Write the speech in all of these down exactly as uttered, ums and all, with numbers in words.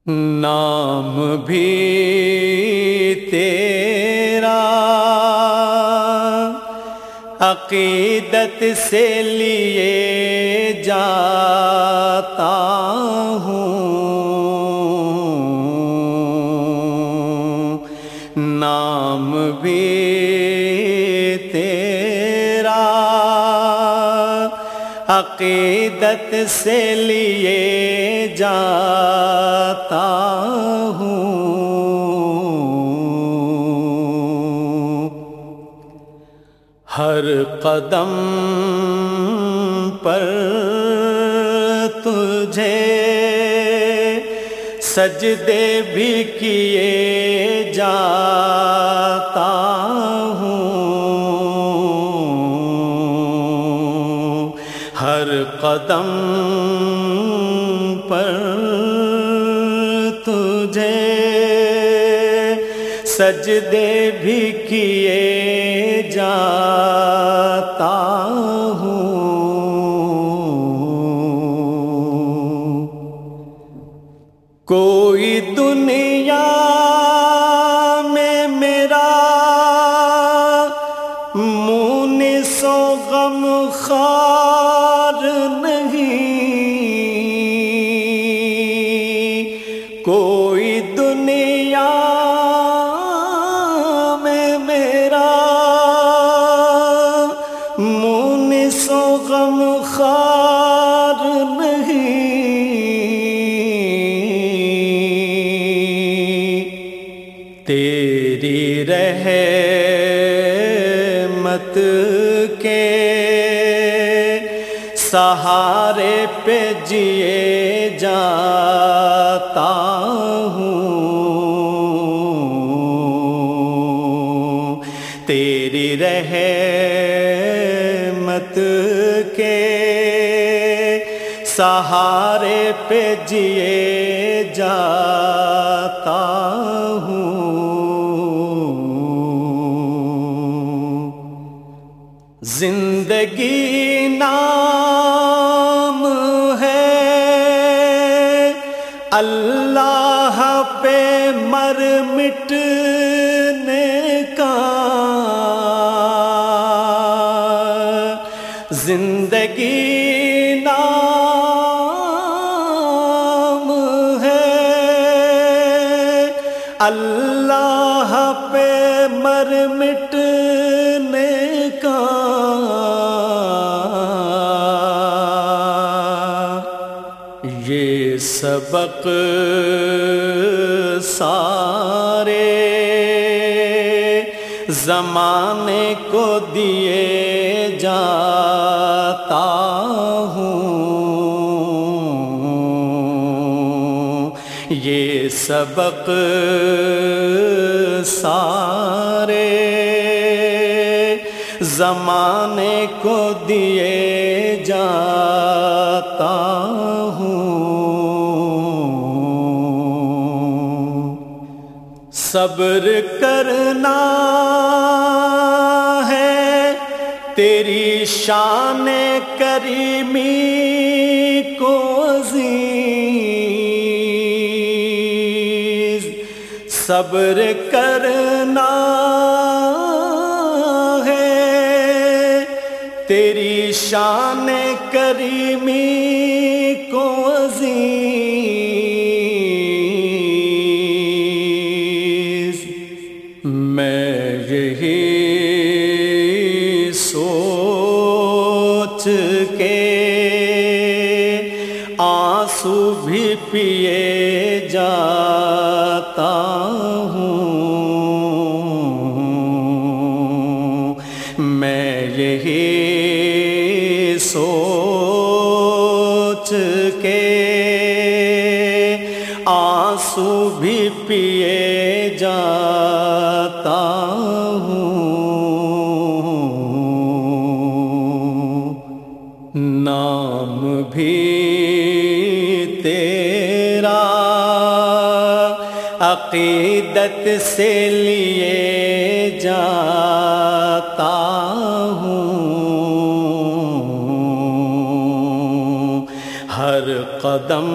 نام بھی تیرا عقیدت سے لیے جاتا ہوں، نام بھی تیرا عقیدت سے لیے جاتا ہوں، ہر قدم پر تجھے سجدے بھی کیے جاتا ہوں، ہر قدم پر تجھے سجدے بھی کیے جاتا ہوں، کوئی دنیا میں میرا مونس و غم خوار نہیں، کوئی دنیا میں میرا مونس و غم خوار نہیں، تیری رحمت کے سہارے پہ جیے جاتا ہوں، تیری رحمت کے سہارے پہ جیے جاتا ہوں، زندگی نام ہے اللہ پہ مر مٹنے کا، زندگی نام ہے اللہ پہ مر مٹنے کا، یہ سبق سارے زمانے کو دیے جاتا ہوں، یہ سبق سارے زمانے کو دیے جاتا ہوں، صبر کرنا ہے تیری شان کریمی کو عزیز، صبر کرنا ہے تیری شان کریمی کو عزیز، میں یہی سوچ کے آنسو بھی پیے جاتا ہوں، میں یہی سوچ کے آنسو بھی پیے جاتا ہوں، نام بھی تیرا عقیدت سے لیے جاتا ہوں، ہر قدم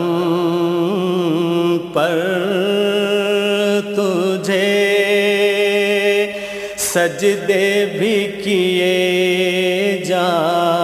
پر تجھے سجدے بھی کیے جا